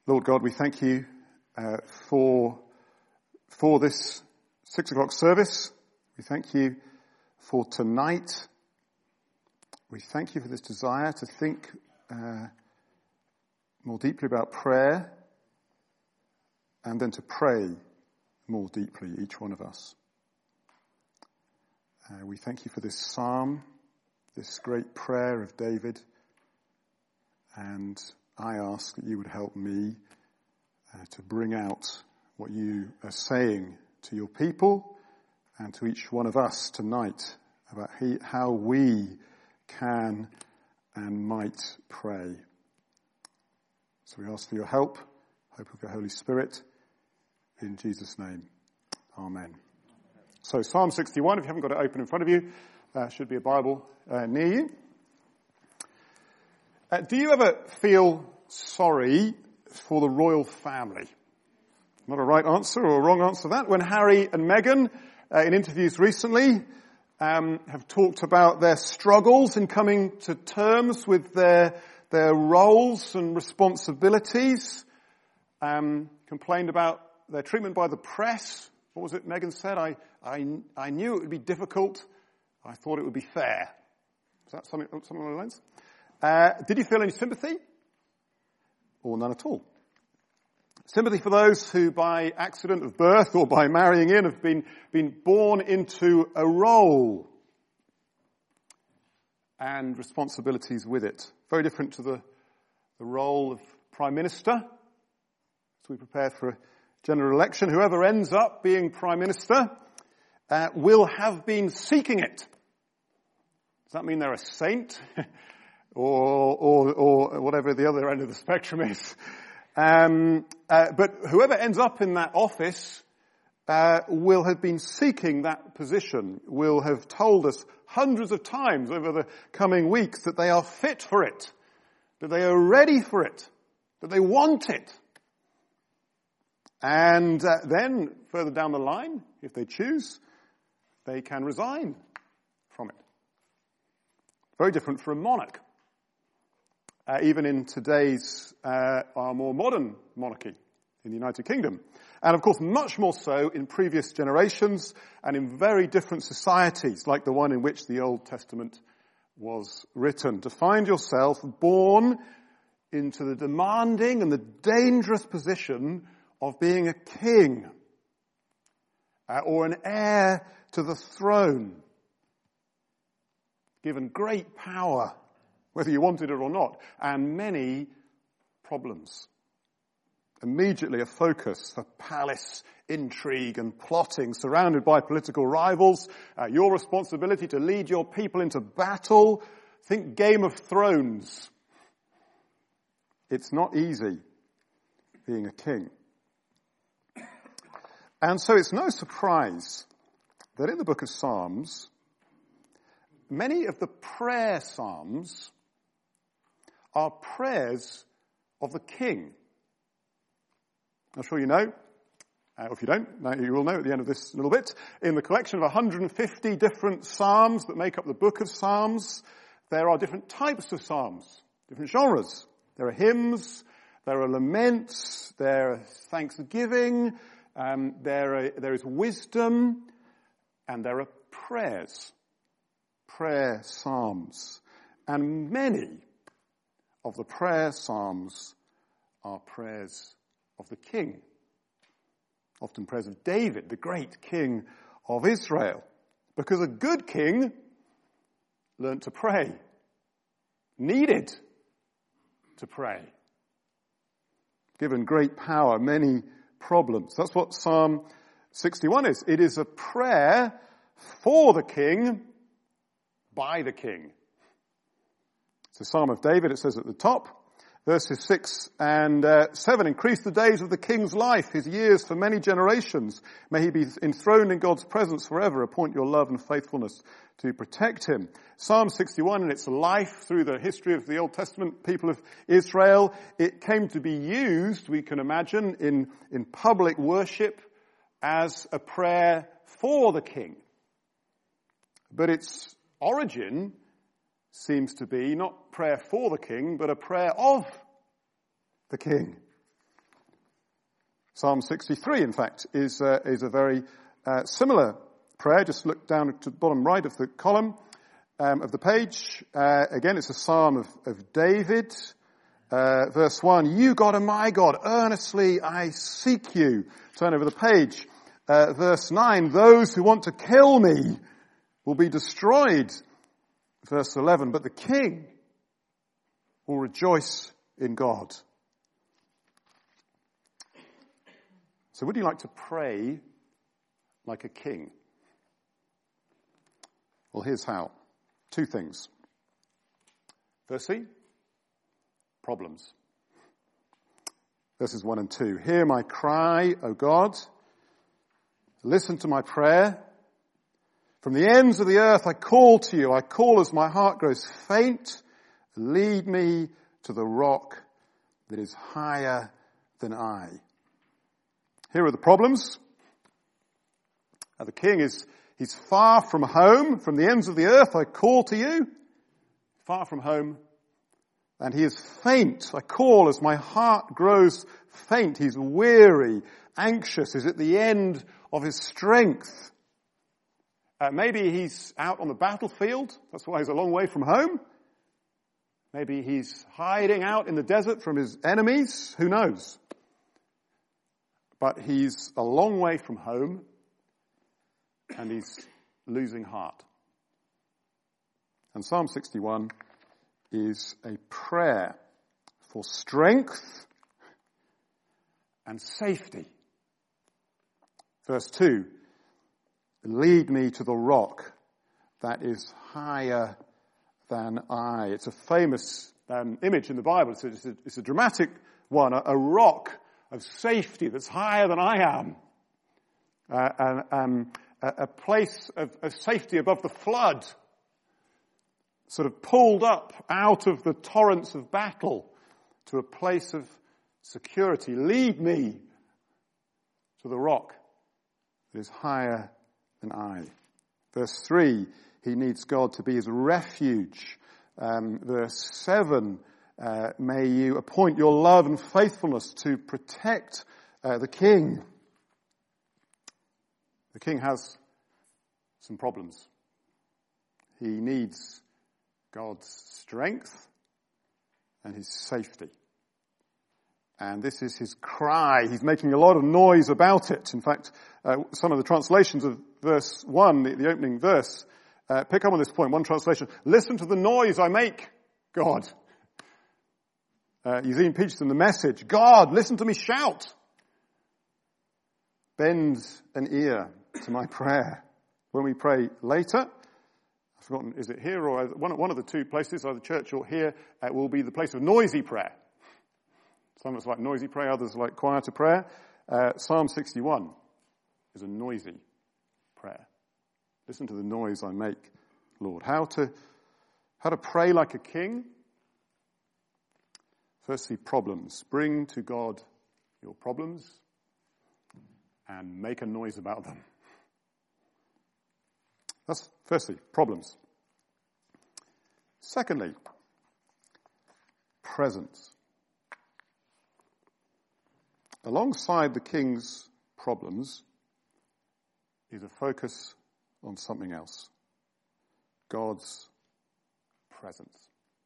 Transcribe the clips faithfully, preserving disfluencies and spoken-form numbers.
Lord God, we thank you uh, for for this six o'clock service. We thank you for tonight. We thank you for this desire to think uh, more deeply about prayer and then to pray more deeply, each one of us. Uh, we thank you for this psalm, this great prayer of David, and I ask that you would help me uh, to bring out what you are saying to your people and to each one of us tonight about he, how we can and might pray. So we ask for your help, hope of your Holy Spirit, in Jesus' name. Amen. So Psalm sixty-one, if you haven't got it open in front of you, uh, should be a Bible uh, near you. Uh, do you ever feel sorry for the royal family? Not a right answer or a wrong answer to that. When Harry and Meghan, uh, in interviews recently, um, have talked about their struggles in coming to terms with their their roles and responsibilities, um, complained about their treatment by the press. What was it Meghan said? I, I, I knew it would be difficult. I thought it would be fair. Is that something, something along those lines? Uh, did you feel any sympathy? Or none at all? Sympathy for those who by accident of birth or by marrying in have been, been born into a role and responsibilities with it. Very different to the, the role of Prime Minister. As we prepare for a general election, whoever ends up being Prime Minister uh, will have been seeking it. Does that mean they're a saint? Or, or, or whatever the other end of the spectrum is. Um, uh, but whoever ends up in that office uh, will have been seeking that position, will have told us hundreds of times over the coming weeks that they are fit for it, that they are ready for it, that they want it. And uh, then, further down the line, if they choose, they can resign from it. Very different for a monarch. Uh, even in today's, uh, our more modern monarchy in the United Kingdom. And of course, much more so in previous generations and in very different societies, like the one in which the Old Testament was written. To find yourself born into the demanding and the dangerous position of being a king, uh, or an heir to the throne, given great power, whether you wanted it or not, and many problems. Immediately a focus for palace intrigue and plotting, surrounded by political rivals, uh, your responsibility to lead your people into battle. Think Game of Thrones. It's not easy being a king. And so it's no surprise that in the book of Psalms, many of the prayer psalms are prayers of the king. I'm sure you know, uh, if you don't, now you will know at the end of this little bit, in the collection of one hundred fifty different psalms that make up the book of Psalms, there are different types of psalms, different genres. There are hymns, there are laments, there are thanksgiving, um, there, are, there is wisdom, and there are prayers, prayer psalms. And many of the prayer psalms are prayers of the king. Often prayers of David, the great king of Israel. Because a good king learned to pray, needed to pray. Given great power, many problems. That's what Psalm sixty-one is. It is a prayer for the king, by the king. It's a Psalm of David, it says at the top, verses six and uh, seven. Increase the days of the king's life, his years for many generations. May he be enthroned in God's presence forever. Appoint your love and faithfulness to protect him. Psalm sixty-one in its life through the history of the Old Testament people of Israel, it came to be used, we can imagine, in, in public worship as a prayer for the king. But its origin seems to be not prayer for the king, but a prayer of the king. Psalm sixty-three, in fact, is, uh, is a very uh, similar prayer. Just look down to the bottom right of the column um, of the page. Uh, again, it's a psalm of, of David. Uh, verse one, you God are my God, earnestly I seek you. Turn over the page. Uh, verse nine, those who want to kill me will be destroyed. Verse eleven, but the king will rejoice in God. So would you like to pray like a king? Well, here's how. Two things. Firstly, problems. Verses one and two. Hear my cry, O God. Listen to my prayer. From the ends of the earth I call to you. I call as my heart grows faint. Lead me to the rock that is higher than I. Here are the problems. Uh, the king is, he's far from home. From the ends of the earth I call to you. Far from home. And he is faint. I call as my heart grows faint. He's weary, anxious. He's at the end of his strength. Uh, maybe he's out on the battlefield. That's why he's a long way from home. Maybe he's hiding out in the desert from his enemies. Who knows? But he's a long way from home and he's losing heart. And Psalm sixty-one is a prayer for strength and safety. Verse two, lead me to the rock that is higher than I. It's a famous um, image in the Bible. It's a, it's a, it's a dramatic one, a, a rock of safety that's higher than I am. Uh, and, um, a, a place of, of safety above the flood, sort of pulled up out of the torrents of battle to a place of security. Lead me to the rock that is higher than I. Verse three, he needs God to be his refuge. Um, verse seven, uh, may you appoint your love and faithfulness to protect uh, the king. The king has some problems. He needs God's strength and his safety. And this is his cry. He's making a lot of noise about it. In fact, uh, some of the translations of verse one, the, the opening verse, uh, pick up on this point. One translation, listen to the noise I make, God. Uh, Eugene Peachson, the Message, God, listen to me shout. Bend an ear to my prayer. When we pray later, I've forgotten, is it here or one, one of the two places, either church or here, uh, will be the place of noisy prayer. Some of us like noisy prayer, others like quieter prayer. Uh, Psalm sixty-one is a noisy prayer. Listen to the noise I make, Lord. How to, how to pray like a king? Firstly, problems. Bring to God your problems and make a noise about them. That's firstly, problems. Secondly, presence. Alongside the king's problems is a focus on something else. God's presence.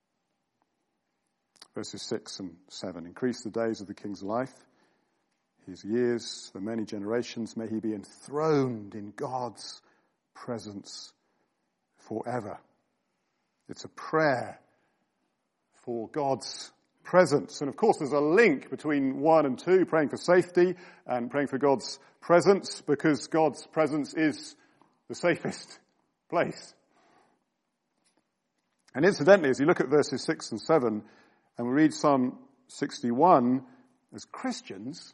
Verses six and seven. Increase the days of the king's life, his years for many generations. May he be enthroned in God's presence forever. It's a prayer for God's presence. And of course there's a link between one and two, praying for safety and praying for God's presence, because God's presence is the safest place. And incidentally, as you look at verses six and seven, and we read Psalm sixty-one, as Christians,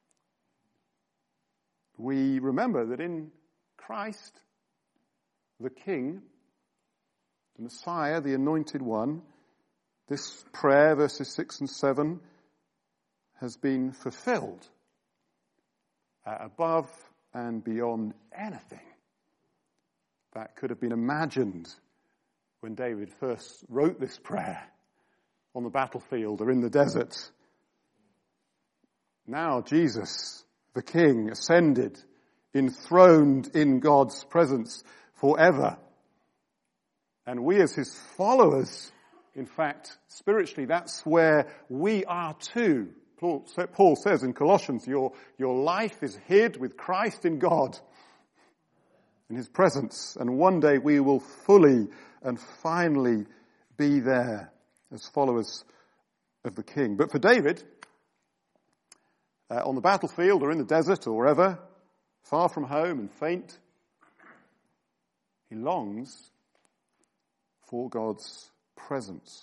we remember that in Christ, the King, the Messiah, the Anointed One, this prayer, verses six and seven, has been fulfilled uh, above and beyond anything that could have been imagined when David first wrote this prayer on the battlefield or in the desert. Now Jesus the King, ascended, enthroned in God's presence forever. And we as his followers, in fact, spiritually, that's where we are too. Paul says in Colossians, your, your life is hid with Christ in God, in his presence. And one day we will fully and finally be there as followers of the King. But for David, uh, on the battlefield or in the desert or wherever, far from home and faint, he longs for God's presence.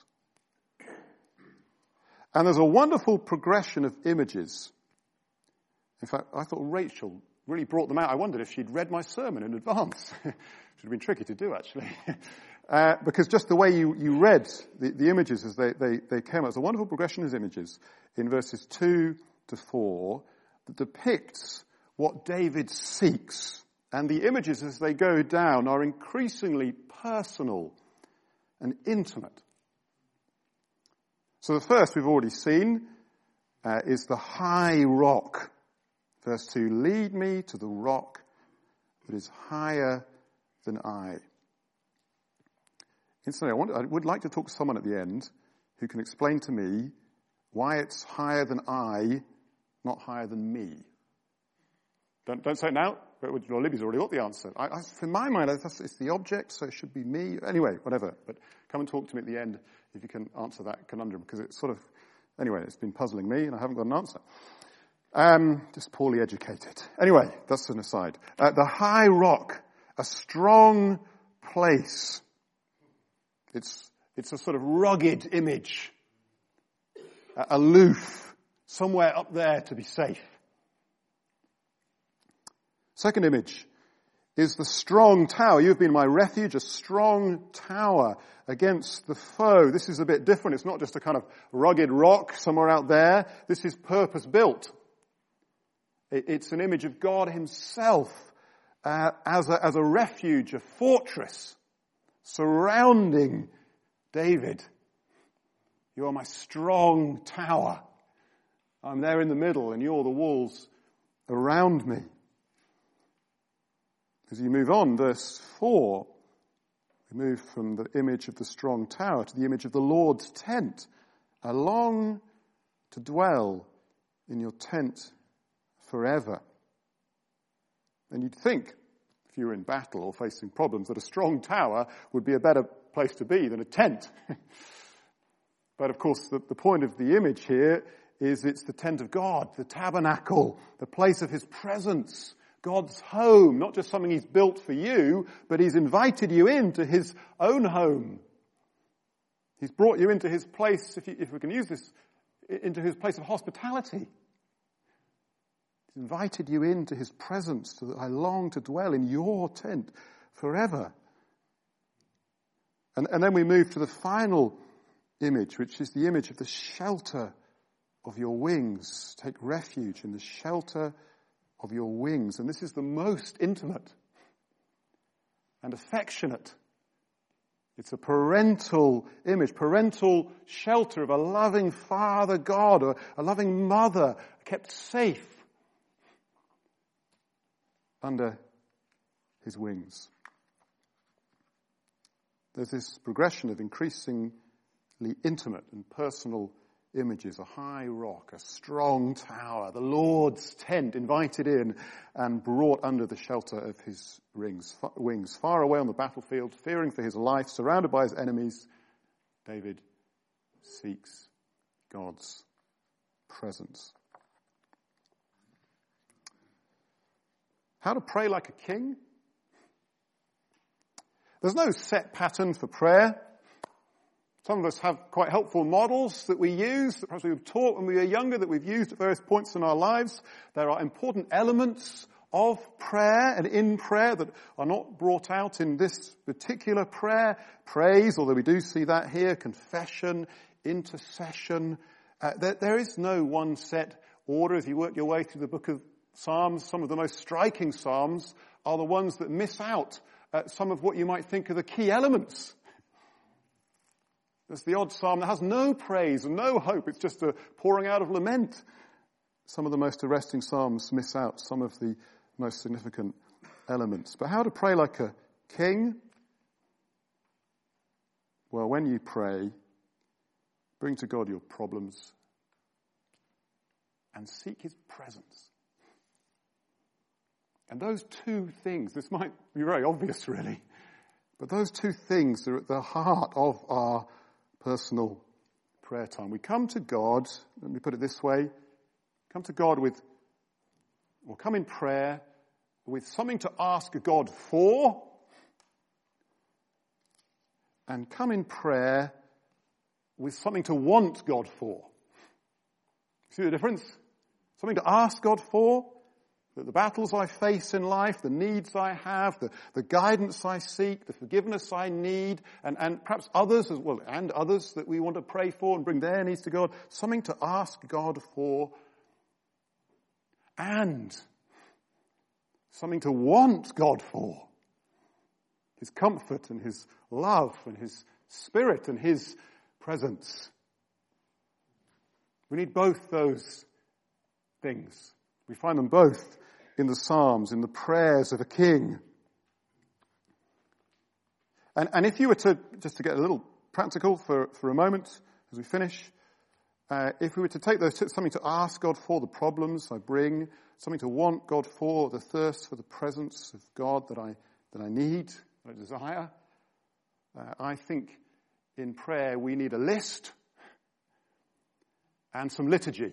And there's a wonderful progression of images. In fact, I thought Rachel really brought them out. I wondered if she'd read my sermon in advance. Should have been tricky to do, actually. uh, because just the way you, you read the, the images as they, they, they came out, there's a wonderful progression of images in verses two to four that depicts what David seeks. And the images as they go down are increasingly personal and intimate. So the first we've already seen uh, is the high rock. Verse two, lead me to the rock that is higher than I. Incidentally, I, want, I would like to talk to someone at the end who can explain to me why it's higher than I, not higher than me. Don't, don't say it now. Well, Libby's already got the answer. I, I, in my mind, it's the object, so it should be me. Anyway, whatever. But come and talk to me at the end if you can answer that conundrum, because it's sort of, anyway, it's been puzzling me and I haven't got an answer. Um, just poorly educated. Anyway, that's an aside. Uh, the high rock, a strong place. It's, it's a sort of rugged image. Uh, aloof. Somewhere up there to be safe. Second image is the strong tower. You've been my refuge, a strong tower against the foe. This is a bit different. It's not just a kind of rugged rock somewhere out there. This is purpose-built. It's an image of God himself uh, as, a, as a refuge, a fortress surrounding David. You are my strong tower. I'm there in the middle and you're the walls around me. As you move on, verse four, we move from the image of the strong tower to the image of the Lord's tent. I long to dwell in your tent forever. And you'd think, if you were in battle or facing problems, that a strong tower would be a better place to be than a tent. But of course, the, the point of the image here is it's the tent of God, the tabernacle, the place of his presence. God's home, not just something he's built for you, but he's invited you into his own home. He's brought you into his place, if, you, if we can use this, into his place of hospitality. He's invited you into his presence so that I long to dwell in your tent forever. And, and then we move to the final image, which is the image of the shelter of your wings. Take refuge in the shelter of your wings. And this is the most intimate and affectionate. It's a parental image, parental shelter of a loving Father God or a loving mother kept safe under his wings. There's this progression of increasingly intimate and personal images, a high rock, a strong tower, the Lord's tent, invited in and brought under the shelter of his rings, wings, far away on the battlefield, fearing for his life, surrounded by his enemies. David seeks God's presence. How to pray like a king? There's no set pattern for prayer. Some of us have quite helpful models that we use, that perhaps we were taught when we were younger, that we've used at various points in our lives. There are important elements of prayer and in prayer that are not brought out in this particular prayer. Praise, although we do see that here, confession, intercession. Uh, there, there is no one set order. As you work your way through the book of Psalms, some of the most striking Psalms are the ones that miss out uh, some of what you might think are the key elements. There's the odd psalm that has no praise and no hope. It's just a pouring out of lament. some of the most arresting psalms miss out some of the most significant elements. But how to pray like a king? Well, when you pray, bring to God your problems and seek his presence. And those two things, this might be very obvious really, but those two things are at the heart of our personal prayer time. We come to God, let me put it this way, come to God with, or come in prayer with something to ask God for, and come in prayer with something to want God for. See the difference? Something to ask God for, that the battles I face in life, the needs I have, the, the guidance I seek, the forgiveness I need, and, and perhaps others as well, and others that we want to pray for and bring their needs to God. Something to ask God for, and something to want God for. His comfort and his love and his spirit and his presence. We need both those things. We find them both in the Psalms, in the prayers of a king. And, and if you were to, just to get a little practical for, for a moment as we finish, uh, if we were to take those, something to ask God for, the problems I bring, something to want God for, the thirst for the presence of God that I, that I need, that I desire, uh, I think in prayer we need a list and some liturgy.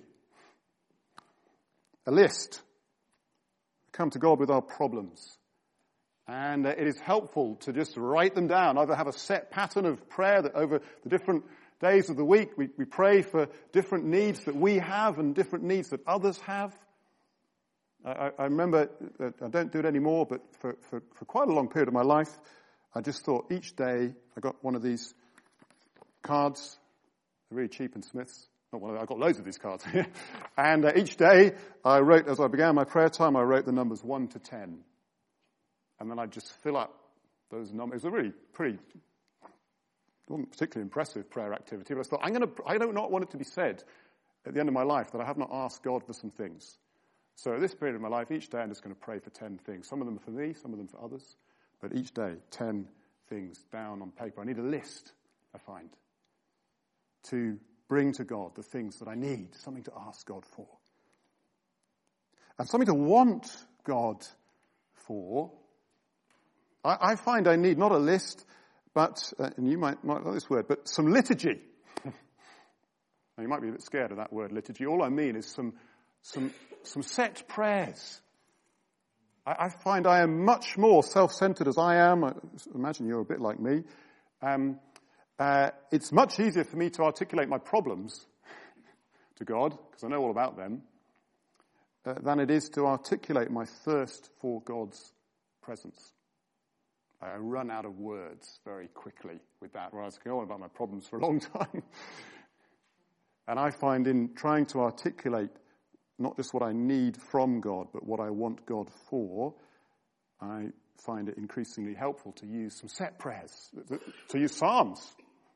A list. Come to God with our problems. And uh, it is helpful to just write them down. Either have a set pattern of prayer that over the different days of the week we, we pray for different needs that we have and different needs that others have. I, I remember, uh, I don't do it anymore, but for, for, for quite a long period of my life, I just thought each day I got one of these cards. They're really cheap in Smiths. Not one of them, I got loads of these cards. And uh, each day I wrote, as I began my prayer time, I wrote the numbers one to ten. And then I'd just fill up those numbers. It was a really pretty, it wasn't particularly impressive prayer activity, but I thought, I'm going to, I do not want it to be said at the end of my life that I have not asked God for some things. So at this period of my life, each day I'm just going to pray for ten things. Some of them are for me, some of them for others. But each day, ten things down on paper. I need a list, I find, to bring to God the things that I need, something to ask God for. And something to want God for. I, I find I need not a list, but, uh, and you might not know this word, but some liturgy. Now you might be a bit scared of that word liturgy. All I mean is some some some set prayers. I, I find I am much more self-centered as I am. I imagine you're a bit like me. Um, Uh, it's much easier for me to articulate my problems to God, because I know all about them, uh, than it is to articulate my thirst for God's presence. I run out of words very quickly with that, whereas I can go on about my problems for a long time. And I find in trying to articulate not just what I need from God, but what I want God for, I find it increasingly helpful to use some set prayers, to use psalms.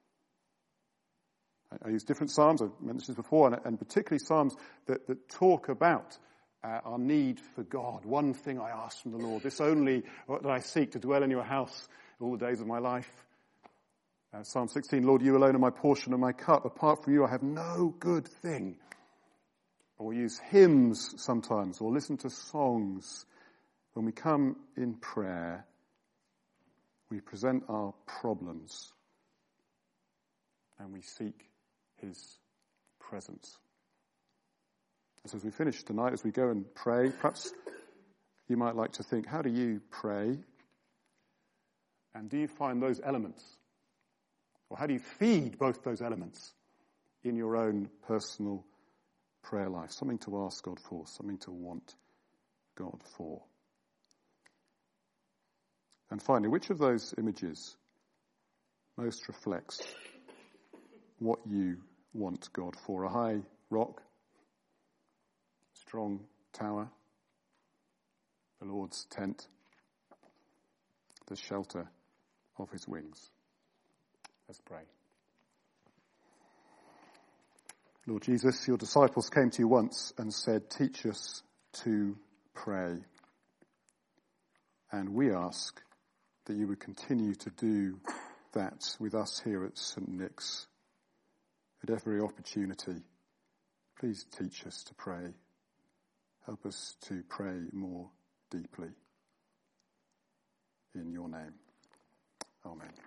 I use different psalms, I've mentioned this before, and, and particularly psalms that, that talk about uh, our need for God. One thing I ask from the Lord, this only that I seek, to dwell in your house all the days of my life. Uh, Psalm sixteen, Lord, you alone are my portion and my cup. Apart from you, I have no good thing. Or we use hymns sometimes, or listen to songs. When we come in prayer, we present our problems and we seek his presence. And so as we finish tonight, as we go and pray, perhaps you might like to think, how do you pray? And do you find those elements? Or how do you feed both those elements in your own personal prayer life? Something to ask God for, something to want God for. And finally, which of those images most reflects what you want God for? A high rock, strong tower, the Lord's tent, the shelter of his wings. Let's pray. Lord Jesus, your disciples came to you once and said, teach us to pray. And we ask that you would continue to do that with us here at Saint Nick's. At every opportunity, please teach us to pray. Help us to pray more deeply. In your name. Amen.